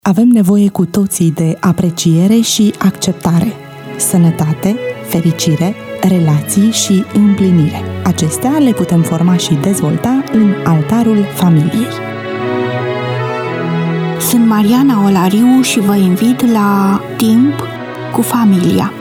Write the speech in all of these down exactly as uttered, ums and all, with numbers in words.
Avem nevoie cu toții de apreciere și acceptare, sănătate, fericire, relații și împlinire. Acestea le putem forma și dezvolta în altarul familiei. Sunt Mariana Olariu și vă invit la Timp cu familia.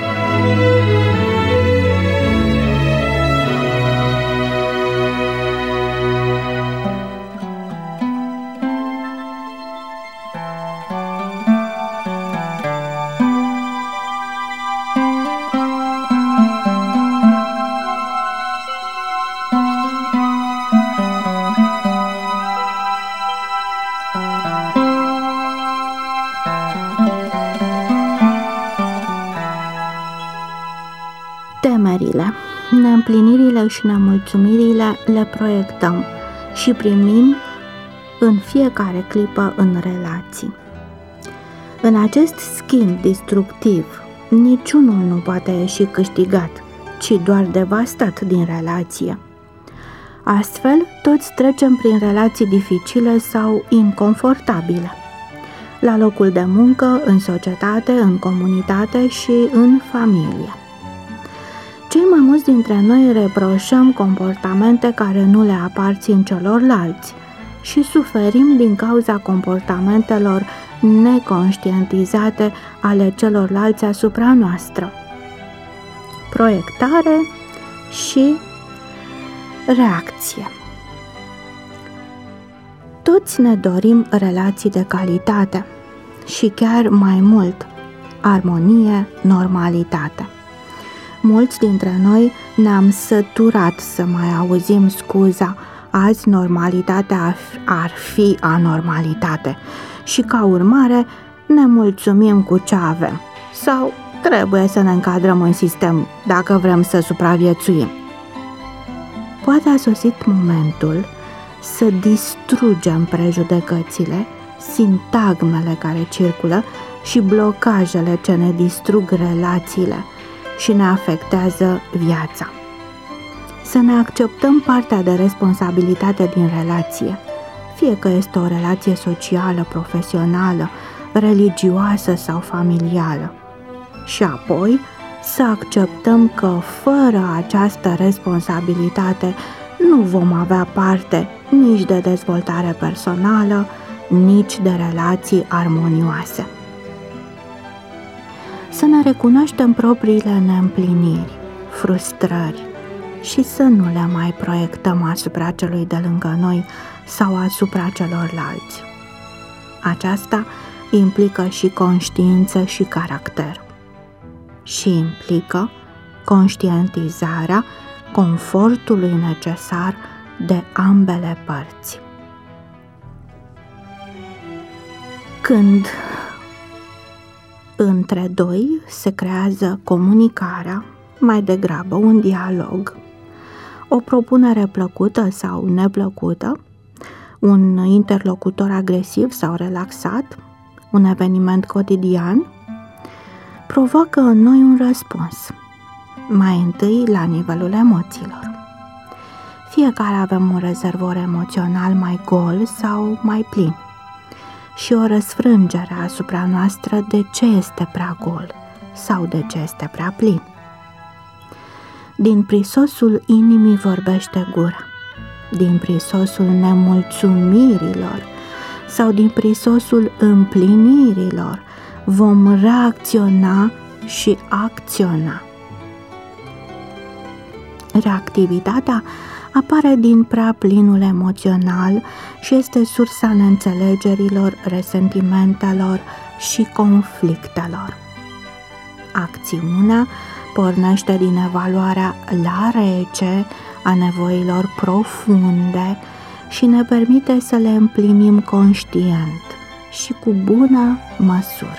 Temerile, neîmplinirile și nemulțumirile le proiectăm și primim în fiecare clipă în relații. În acest schimb destructiv, niciunul nu poate ieși câștigat, ci doar devastat din relație. Astfel, toți trecem prin relații dificile sau inconfortabile. La locul de muncă, în societate, în comunitate și în familie. Cei mai mulți dintre noi reproșăm comportamente care nu le aparțin celorlalți și suferim din cauza comportamentelor neconștientizate ale celorlalți asupra noastră. Proiectare și reacție. Toți ne dorim relații de calitate și chiar mai mult, armonie, normalitate. Mulți dintre noi ne-am săturat să mai auzim scuza azi normalitatea ar fi anormalitate și ca urmare ne mulțumim cu ce avem sau trebuie să ne încadrăm în sistem dacă vrem să supraviețuim. Poate a sosit momentul să distrugem prejudecățile, sintagmele care circulă și blocajele ce ne distrug relațiile și ne afectează viața. Să ne acceptăm partea de responsabilitate din relație, fie că este o relație socială, profesională, religioasă sau familială. Și apoi să acceptăm că fără această responsabilitate nu vom avea parte nici de dezvoltare personală, nici de relații armonioase. Să ne recunoaștem propriile neîmpliniri, frustrări și să nu le mai proiectăm asupra celui de lângă noi sau asupra celorlalți. Aceasta implică și conștiință și caracter și implică conștientizarea confortului necesar de ambele părți. Când între doi se creează comunicarea, mai degrabă un dialog, o propunere plăcută sau neplăcută, un interlocutor agresiv sau relaxat, un eveniment cotidian, provoacă în noi un răspuns, mai întâi la nivelul emoțiilor. Fiecare avem un rezervor emoțional mai gol sau mai plin și o răsfrângere asupra noastră de ce este prea gol sau de ce este prea plin. Din prisosul inimii vorbește gura, din prisosul nemulțumirilor sau din prisosul împlinirilor vom reacționa și acționa. Reactivitatea apare din prea plinul emoțional și este sursa neînțelegerilor, resentimentelor și conflictelor. Acțiunea pornește din evaluarea la rece a nevoilor profunde și ne permite să le împlinim conștient și cu bună măsură.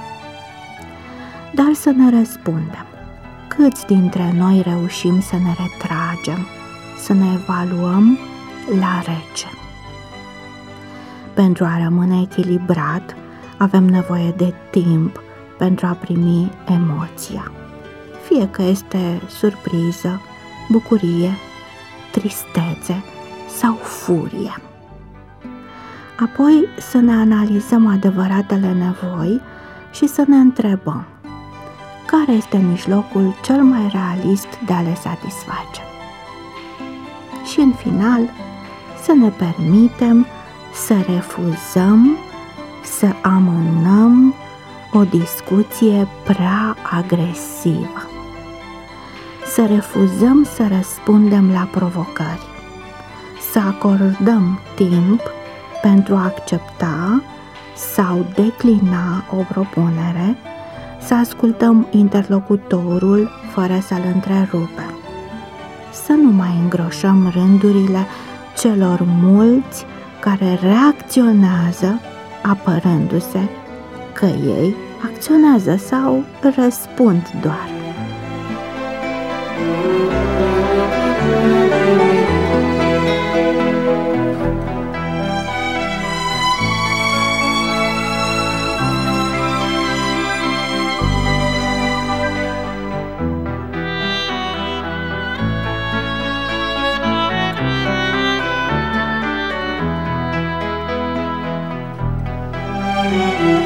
Dar să ne răspundem, câți dintre noi reușim să ne retragem, să ne evaluăm la rece? Pentru a rămâne echilibrat, avem nevoie de timp pentru a primi emoția. Fie că este surpriză, bucurie, tristețe sau furie. Apoi să ne analizăm adevăratele nevoi și să ne întrebăm care este mijlocul cel mai realist de a le satisface. Și în final să ne permitem să refuzăm, să amânăm o discuție prea agresivă. Să refuzăm să răspundem la provocări, să acordăm timp pentru a accepta sau declina o propunere, să ascultăm interlocutorul fără să-l întrerupem, să nu mai îngroșăm rândurile celor mulți care reacționează apărându-se că ei acționează sau răspund doar. Thank you.